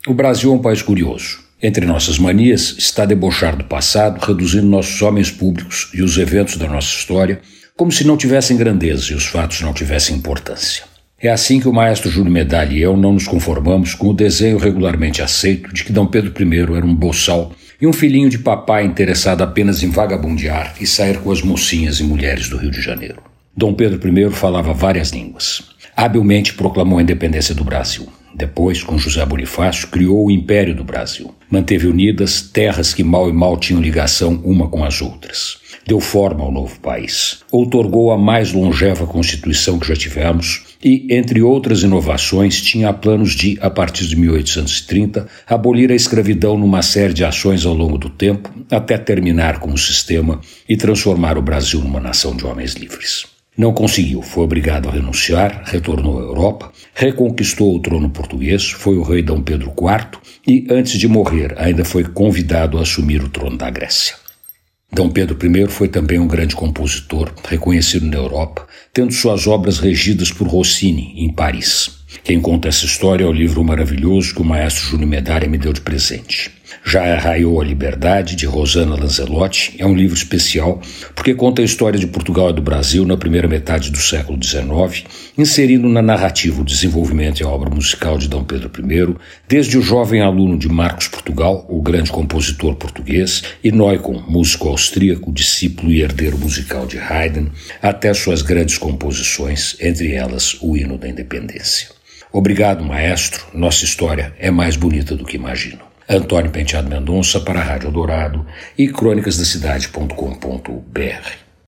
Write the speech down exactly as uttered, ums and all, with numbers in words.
O Brasil é um país curioso. Entre nossas manias está debochar do passado, reduzindo nossos homens públicos e os eventos da nossa história como se não tivessem grandeza e os fatos não tivessem importância. É assim que o maestro Júlio Medalha e eu não nos conformamos com o desenho regularmente aceito de que Dom Pedro I era um boçal e um filhinho de papai interessado apenas em vagabundear e sair com as mocinhas e mulheres do Rio de Janeiro. Dom Pedro I falava várias línguas. Habilmente proclamou a independência do Brasil. Depois, com José Bonifácio, criou o Império do Brasil. Manteve unidas terras que mal e mal tinham ligação uma com as outras. Deu forma ao novo país. Outorgou a mais longeva Constituição que já tivemos e, entre outras inovações, tinha planos de, a partir de mil oitocentos e trinta, abolir a escravidão numa série de ações ao longo do tempo, até terminar com o sistema e transformar o Brasil numa nação de homens livres. Não conseguiu, foi obrigado a renunciar, retornou à Europa, reconquistou o trono português, foi o rei Dom Pedro quarto e, antes de morrer, ainda foi convidado a assumir o trono da Grécia. Dom Pedro I foi também um grande compositor, reconhecido na Europa, tendo suas obras regidas por Rossini, em Paris. Quem conta essa história é o livro maravilhoso que o maestro Júlio Medalha me deu de presente. Já Arraiou a Liberdade, de Rosana Lanzelotti, é um livro especial porque conta a história de Portugal e do Brasil na primeira metade do século dezenove, inserindo na narrativa o desenvolvimento e a obra musical de Dom Pedro I, desde o jovem aluno de Marcos Portugal, o grande compositor português, e Neukon, músico austríaco, discípulo e herdeiro musical de Haydn, até suas grandes composições, entre elas o Hino da Independência. Obrigado, maestro, nossa história é mais bonita do que imagino. Antônio Penteado Mendonça para a Rádio Eldorado e crônicas da cidade ponto com ponto br.